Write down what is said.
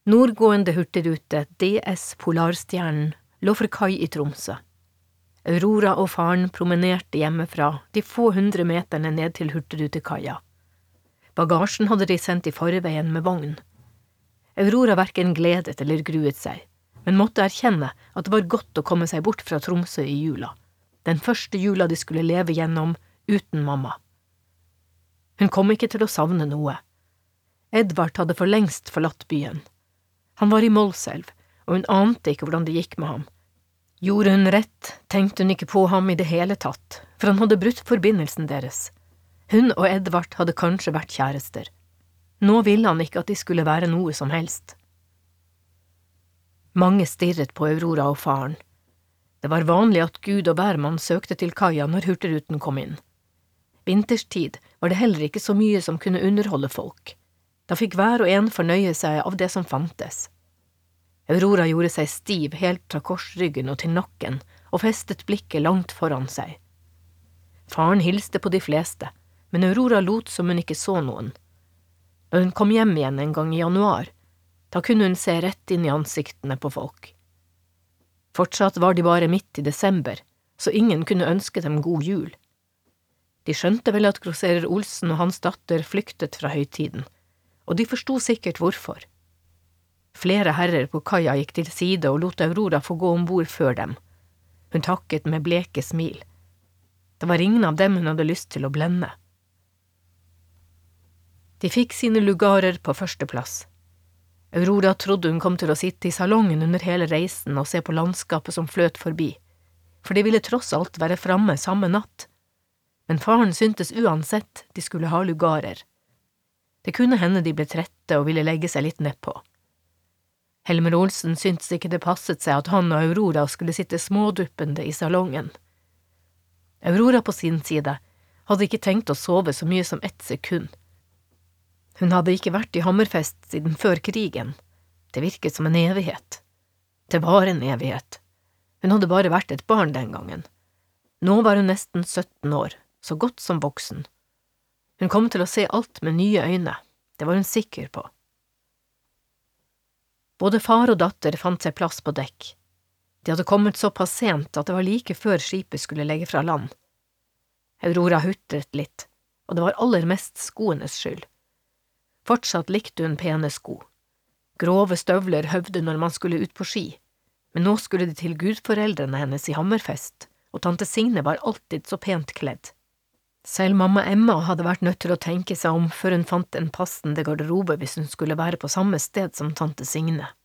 Nordgående hurtigrute DS Polarstjernen lå for kai i Tromsø. Aurora og faren promenerte hjemmefra de få 100 meterne ned til hurtigrutekaia. Bagasjen hadde de sendt i forveien med vogn. Aurora hverken gledet eller gruet seg, men måtte erkjenne at det var godt å komme seg bort fra Tromsø i jula. Den første jula de skulle leve gjennom uten mamma. Hun kom ikke til å savne noe. Edvard hadde for lengst forlatt byen. Han var i Målselv, og hun ante ikke hvordan det gikk med ham. Gjorde hun rett, tenkte hun ikke på ham i det hele tatt, for han hadde brutt forbindelsen deres. Hun og Edvard hadde kanskje vært kjærester. Nå ville han ikke at de skulle være noe som helst. Mange stirret på Aurora og faren. Det var vanlig at Gud og hvermann søkte til kaia når hurtigruten kom inn. Vinterstid var det heller ikke så mye som kunne underholde folk. Da fikk hver og en fornøye seg av det som fantes. Aurora gjorde seg stiv helt fra korsryggen og til nakken, og festet blikket langt foran seg. Faren hilste på de fleste, men Aurora lot som hun ikke så noen. Når hun kom hjem igjen en gang i januar, da kunne hun se rett inn i ansiktene på folk. Fortsatt var de bare midt i desember, så ingen kunne ønske dem god jul. De skjønte vel at grosserer Olsen og hans datter flyktet fra høytiden, og de forstod sikkert hvorfor. Flere herrer på kaia gikk til side og lot Aurora få gå ombord før dem. Hun takket med bleke smil. Det var ingen av dem hun hadde lyst til å blende. De fikk sine lugarer på første plass. Aurora trodde hun kom til å sitte i salongen under hele reisen og se på landskapet som fløt forbi, for de ville tross alt være framme samme natt. Men faren syntes uansett de skulle ha lugarer. Det kunne hende de ble trette og ville legge seg litt nedpå. Helmer Olsen syntes ikke det passet seg at han og Aurora skulle sitte småduppende i salongen. Aurora på sin side hadde ikke tenkt å sove så mye som 1 sekund. Hun hadde ikke vært i Hammerfest siden før krigen. Det virket som en evighet. Det var en evighet. Hun hadde bare vært et barn den gangen. Nå var hun nesten 17 år, så godt som voksen. Hun kom til å se alt med nye øyne, det var hun sikker på. Både far og datter fant seg plass på dekk. De hadde kommet såpass sent at det var like før skipet skulle legge fra land. Aurora hutret litt, og det var aller mest skoenes skyld. Fortsatt likte hun pene sko. Grove støvler høvde når man skulle ut på ski, men nå skulle de til gudforeldrene hennes i Hammerfest, og tante Signe var alltid så pent kledd. Selv mamma Emma hadde vært nødt til å tenke seg om før hun fant en passende garderobe hvis hun skulle være på samme sted som tante Signe.